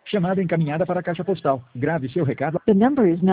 Chamada encaminhada para a caixa postal. Grave seu recado. The number is not